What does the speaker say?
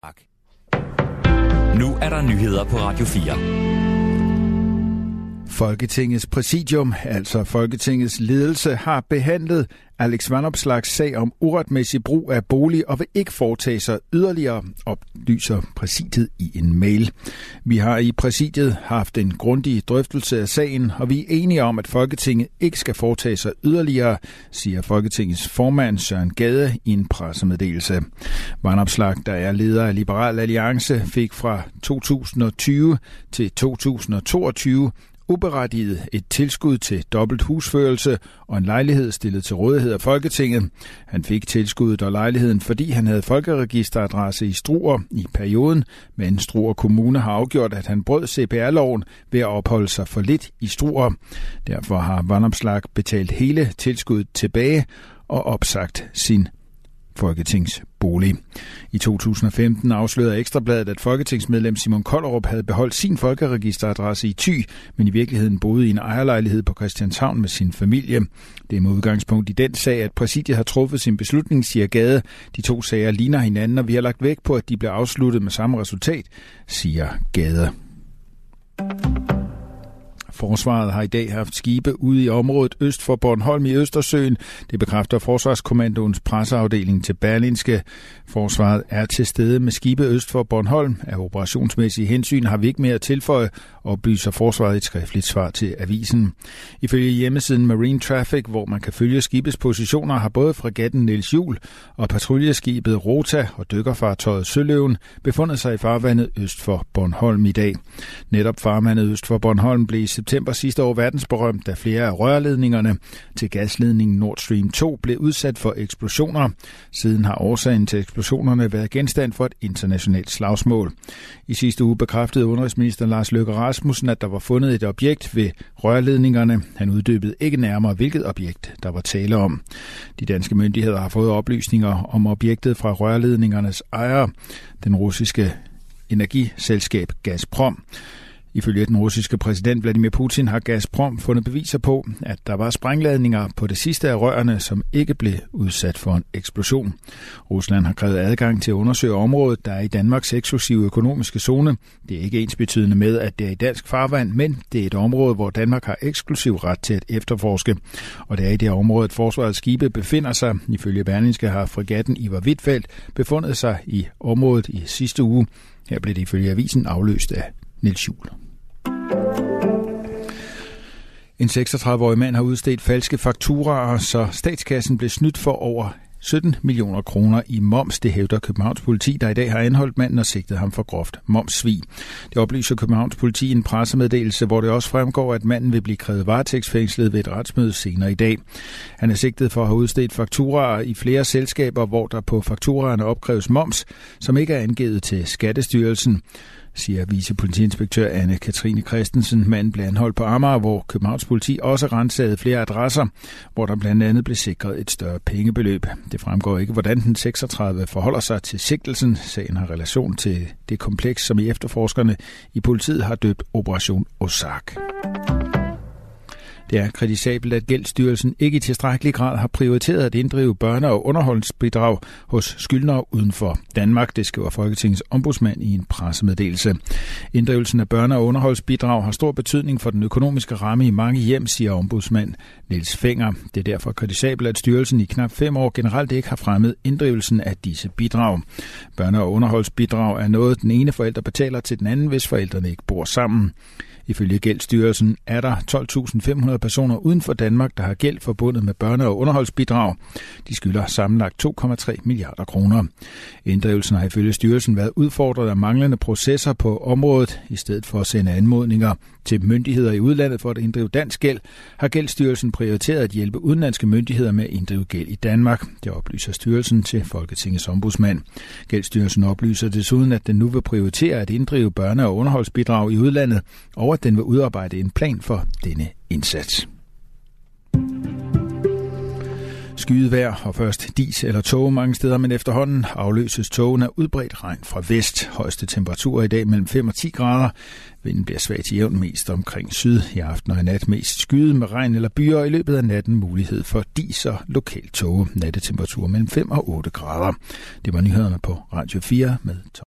Nu er der nyheder på Radio 4. Folketingets præsidium, altså Folketingets ledelse, har behandlet Alex Vanopslaghs sag om uretmæssig brug af bolig og vil ikke foretage sig yderligere, oplyser præsidiet i en mail. Vi har i præsidiet haft en grundig drøftelse af sagen, og vi er enige om, at Folketinget ikke skal foretage sig yderligere, siger Folketingets formand Søren Gade i en pressemeddelelse. Vanopslagh, der er leder af Liberal Alliance, fik fra 2020 til 2022 uberettiget et tilskud til dobbelt husførelse og en lejlighed stillet til rådighed af Folketinget. Han fik tilskuddet og lejligheden, fordi han havde folkeregisteradresse i Struer i perioden, men Struer Kommune har afgjort, at han brød CPR-loven ved at opholde sig for lidt i Struer. Derfor har Vanopslagh betalt hele tilskuddet tilbage og opsagt sin folketingsbolig. I 2015 afslørede Ekstrabladet, at folketingsmedlem Simon Kollerup havde beholdt sin folkeregisteradresse i Thy, men i virkeligheden boede i en ejerlejlighed på Christianshavn med sin familie. Det er med udgangspunkt i den sag, at præsidiet har truffet sin beslutning, siger Gade. De to sager ligner hinanden, og vi har lagt vægt på, at de bliver afsluttet med samme resultat, siger Gade. Forsvaret har i dag haft skibe ude i området øst for Bornholm i Østersøen. Det bekræfter Forsvarskommandoens presseafdeling til Berlingske. Forsvaret er til stede med skibe øst for Bornholm. Af operationsmæssige hensyn har vi ikke mere at tilføje, oplyser Forsvaret i et skriftligt svar til avisen. Ifølge hjemmesiden Marine Traffic, hvor man kan følge skibets positioner, har både fregatten Niels Juel og patruljeskibet Rota og dykkerfartøjet Søløven befundet sig i farvandet øst for Bornholm i dag. Netop farvandet øst for Bornholm blev i september sidste år verdensberømt, da flere af rørledningerne til gasledningen Nord Stream 2 blev udsat for eksplosioner. Siden har årsagen til eksplosionerne været genstand for et internationalt slagsmål. I sidste uge bekræftede udenrigsminister Lars Løkke Rasmussen, at der var fundet et objekt ved rørledningerne. Han uddybede ikke nærmere, hvilket objekt der var tale om. De danske myndigheder har fået oplysninger om objektet fra rørledningernes ejer, den russiske energiselskab Gazprom. Ifølge den russiske præsident Vladimir Putin har Gazprom fundet beviser på, at der var sprængladninger på det sidste af rørene, som ikke blev udsat for en eksplosion. Rusland har krævet adgang til at undersøge området, der er i Danmarks eksklusive økonomiske zone. Det er ikke ensbetydende med, at det er i dansk farvand, men det er et område, hvor Danmark har eksklusiv ret til at efterforske. Og det er i det område, at forsvarets skibe befinder sig. Ifølge Berlingske har fregatten Ivar Huitfeldt befundet sig i området i sidste uge. Her blev det ifølge avisen afløst af Niels Juel. En 36-årig mand har udstedt falske fakturaer, så statskassen blev snydt for over 17 millioner kroner i moms. Det hævder Københavns Politi, der i dag har anholdt manden og sigtet ham for groft momssvig. Det oplyser Københavns Politi i en pressemeddelelse, hvor det også fremgår, at manden vil blive krævet varetægtsfængslet ved et retsmøde senere i dag. Han er sigtet for at have udstedt fakturaer i flere selskaber, hvor der på fakturaerne opkræves moms, som ikke er angivet til Skattestyrelsen, siger vicepolitiinspektør Anne-Katrine Christensen. Manden blev anholdt på Amager, hvor Københavns Politi også rensagede flere adresser, hvor der blandt andet blev sikret et større pengebeløb. Det fremgår ikke, hvordan den 36 forholder sig til sigtelsen. Sagen har relation til det kompleks, som i efterforskerne i politiet har døbt Operation Ozark. Det er kritisabelt, at Gældsstyrelsen ikke i tilstrækkelig grad har prioriteret at inddrive børne- og underholdsbidrag hos skyldnere uden for Danmark. Det skriver Folketingets ombudsmand i en pressemeddelelse. Inddrivelsen af børne- og underholdsbidrag har stor betydning for den økonomiske ramme i mange hjem, siger ombudsmand Niels Fenger. Det er derfor kritisabelt, at styrelsen i knap 5 år generelt ikke har fremmet inddrivelsen af disse bidrag. Børne- og underholdsbidrag er noget, den ene forælder betaler til den anden, hvis forældrene ikke bor sammen. Ifølge Gældsstyrelsen er der 12.500 personer uden for Danmark, der har gæld forbundet med børne- og underholdsbidrag. De skylder sammenlagt 2,3 milliarder kroner. Inddrivelsen har ifølge styrelsen været udfordret af manglende processer på området. I stedet for at sende anmodninger til myndigheder i udlandet for at inddrive dansk gæld, har Gældsstyrelsen prioriteret at hjælpe udenlandske myndigheder med at inddrive gæld i Danmark. Det oplyser styrelsen til Folketingets ombudsmand. Gældsstyrelsen oplyser desuden, at den nu vil prioritere at inddrive børne- og underholdsbidrag i udlandet, og at den vil udarbejde en plan for denne indsats. Skyet vejr og først dis eller tåge mange steder, men efterhånden afløses tågen af udbredt regn fra vest. Højeste temperaturer i dag mellem 5 og 10 grader. Vinden bliver svag til jævn mest omkring syd. I aften og i nat mest skyet med regn eller byer, og i løbet af natten mulighed for dis og lokal tåge. Nattetemperatur mellem 5 og 8 grader. Det var nyhederne på Radio 4 med